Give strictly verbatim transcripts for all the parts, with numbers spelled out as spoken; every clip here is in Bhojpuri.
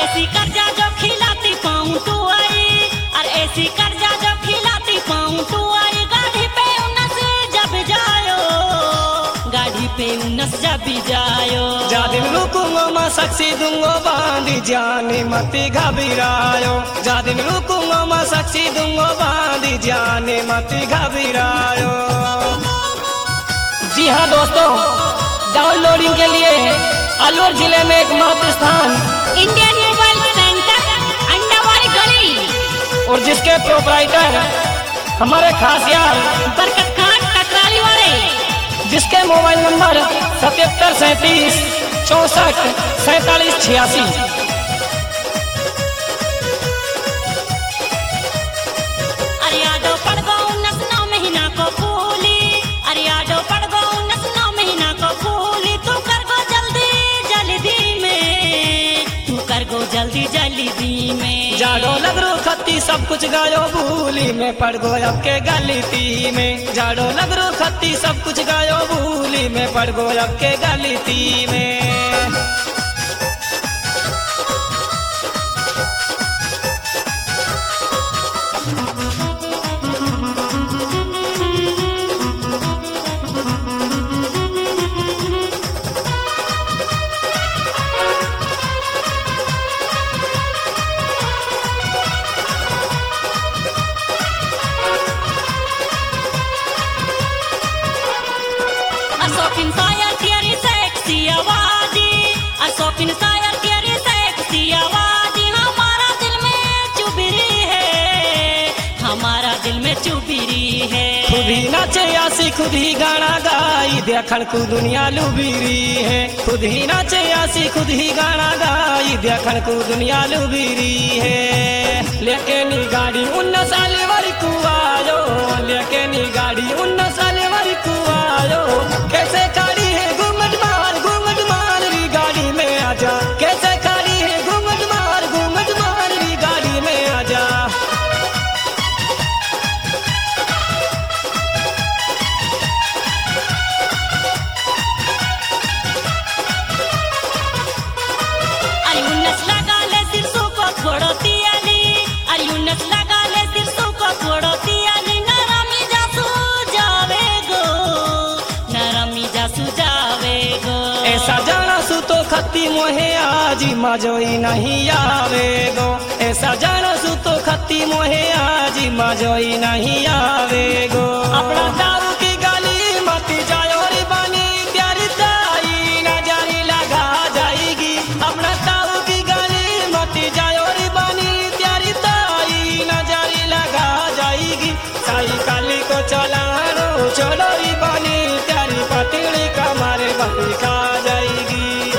ऐसी कर्जा जो खिलाती पाऊं तू आई, अरे ऐसी कर्जा जो खिलाती पाऊं तू आई। गाड़ी पे उन्नस जब जायो, गाड़ी पे उन्नस जब जायो। जा दिन रुकूंगो मैं सक्सी दूंगो बांधी जाने मती घबरायो। जा दिन रुकूंगो मैं सक्सी दूंगो बांधी जाने मती घबरायो। जी हाँ दोस्तों, डाउनलोडिंग के लिए अलवर जिले में एक महत्व स्थान इंडियन मोबाइल सेंटर अंडावारी गली, और जिसके प्रोपराइटर हमारे खास यार बरकत खान टकराली वाले, जिसके मोबाइल नंबर सतहत्तर सैंतीस चौसठ सैतालीस छियासी। अरे आडो पड़ गो उन्नस नौ महीना को फूली, अरे आडो पड़ गो उन्नस नौ महीना को फूली। तू कर गो जल्दी जल्दी में, तू कर गो जल्दी जल्दी में। जाडो लगरो खत्ती सब कुछ गायो भूली में पड़ गो अब के गलती में। जाडो लगरो खत्ती सब कुछ गायो भूली में पड़ गो अब के गलती में। शौकीन शायर तेरी सेक्सी आवाज़ी, शौकीन शायर तेरी सेक्सी आवाज़ी। हमारा दिल में चुभ रही है, हमारा दिल में चुभ रही है। खुद ही नाचे आसी खुद ही गाना गाई देखन को दुनिया लुबीरी है। खुद ही नाचे आसी खुद ही गाना गाई देखन को दुनिया लुबीरी है। लेके नी गाड़ी उन्नस साल वाली को आयो, लेके नी गाड़ी उन्नस साल वाली को आयो। कैसे खड़ी है घूंघट मार घूंघट मार री गाड़ी में आजा। कैसे खड़ी है घूंघट मार घूंघट मार री गाड़ी में आजा। अरे उन्नस लगा ले सिरसों को फोड़ो तियाली, अरे उन्नस लगा ले सिरसों को फोड़ो तियाली। नरमी जासू जावे गो, नरमी जासू जावे गो। ऐसा जाना सु तो खत्ती मोहे आजी मजोई नहीं आवे गो। ऐसा जाना सु तो खत्ती मोहे आजी मजोई नहीं आवे गो। अपना दारू की गाली मत जायो रे बानी प्यारी ताई नजारी लगा जाएगी। अपना दारू की गाली मत जायो रे बानी प्यारी ताई नजारी लगा जाएगी। साई काली को चलानो चलो री बानी प्यारी पतली कमारे बकरी खा जाएगी।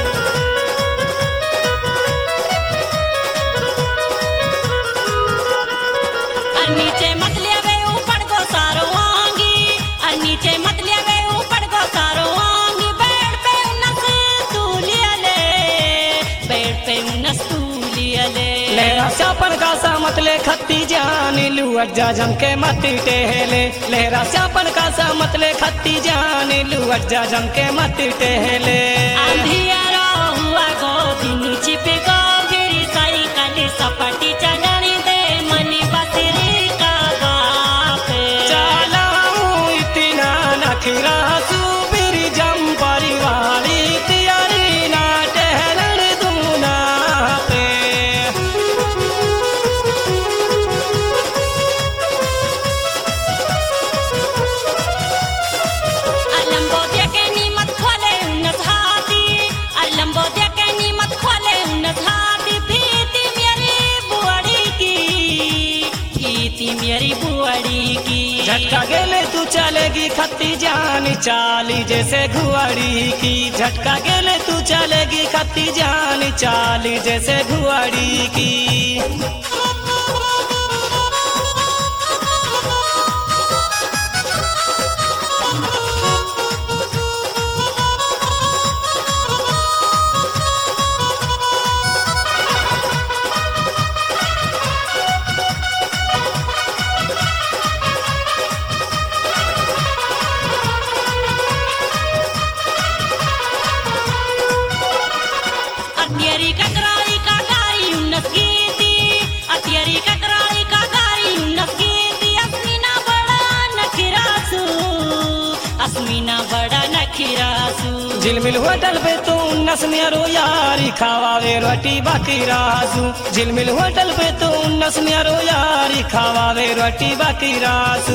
और नीचे मत लेवे ऊपर को सारो आंगी, और नीचे मत लेवे ऊपर को सारो आंगी। बेड पे उन्नस तू लिया ले, बेड पे उन्नस तू लिया ले। लेरा श्यापन का सा मत ले खत्ती जानी लुअट जा जम के मत टेहले। लेरा श्यापन का सा मत ले खत्ती जानी लुअट जा जम के मत टेहले। अंधियारा हुआ गो दिन छिप गो, फिर साइकिल सपाटी चढ़ानी दे मनी बसरी का बापे। चलाऊं इतना नखरा सुबीर जम परिवारी तियारी ना टहलन दूना पे। लंबो दे के नीमत खोले उन्नस हाथी, लंबो दे के नीमत खोले उन्नस हाथी। भीती मेरी बुआड़ी की, भीती मेरी बुआड़ी की। झटका गेले तू चलेगी खत्ती जानी चाली जैसे घुआड़ी की। झटका गेले तू चलेगी खत्ती जानी चाली जैसे घुआड़ी की। तेरी ककराई का गाई झिलमिल होटल पे तू उन्नस मेरो यारी खावावे रोटी बाकी रासू झिलमिल होटल पे तू उन्नस मेरो यारी खावावे रोटी बाकी रासू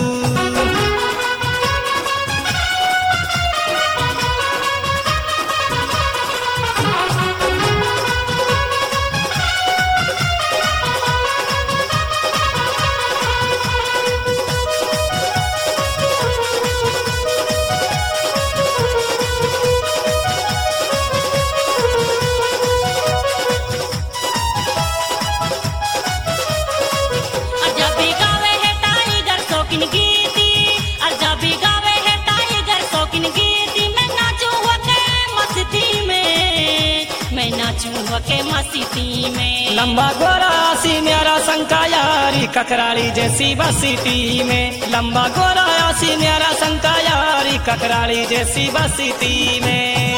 के मस्ती में लंबा गोरा सी न्यारा शंका यारी ककराली जैसी बसीती में लंबा गोरा सी न्यारा शंका यारी ककराली जैसी बसीती में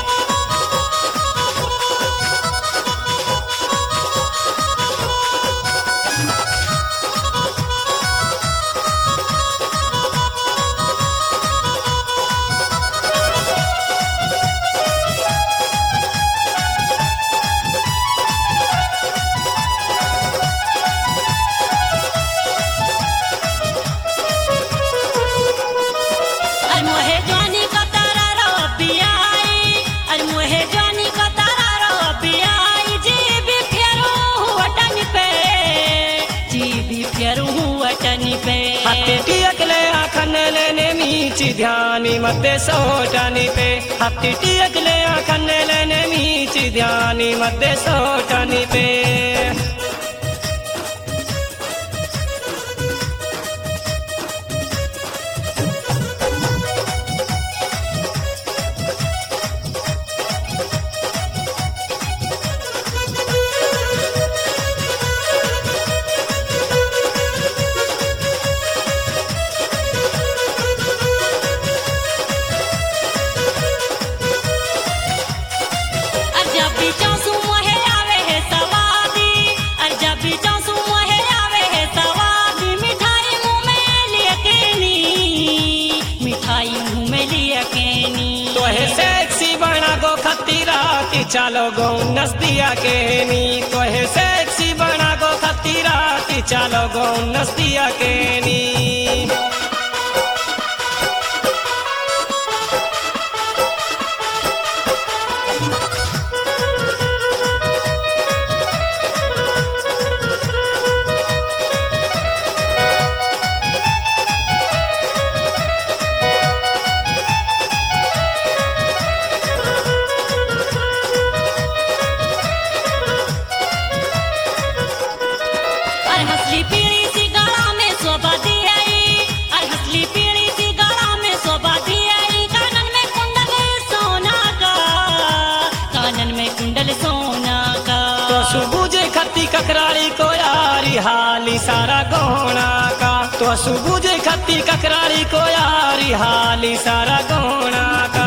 ध्यानी मध्य सोटानी पे हफ्ती अगले आखन लेने मीची ध्यानी मध्य सोटानी पे चालो गो नस्तिया के नी तो है सेक्सी बना गो खतीरा की चालो गो नस्तिया के नी ककराली को यारी हाली सारा गौना का तो सुबुझे खत्ती ककराली को यारी हाली सारा गौना का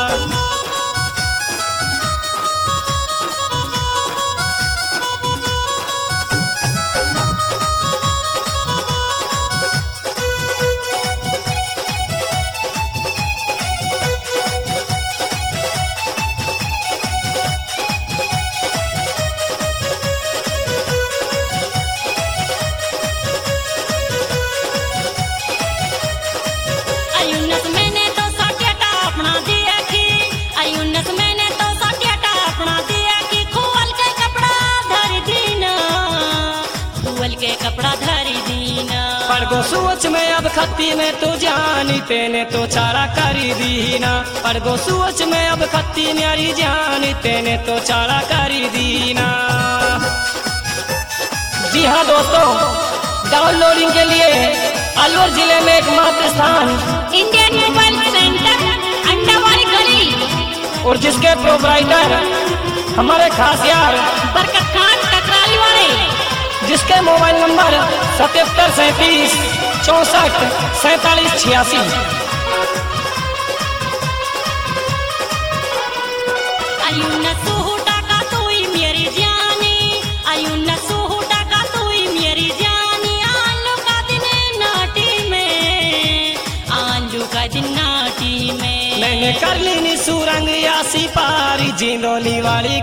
सोच में अब खत्ती में तो जानी तेने तो चारा करी दीना पड़गो सोच में अब खत्ती न्यारी जानी तेने तो चारा करी दीना। जी हाँ दोस्तों, डाउनलोडिंग के लिए अलवर जिले में एक मात्र स्थान इंडियन मोबाइल सेंटर अंडावारी गली और जिसके प्रोपराइटर हमारे खास यार बरकत खान ककराली वाले, जिसके मोबाइल नंबर सतहत्तर सैंतीस चौसठ सैतालीस छियासी। कर ली नी सुरंग या सिपारी जिंदोली वाली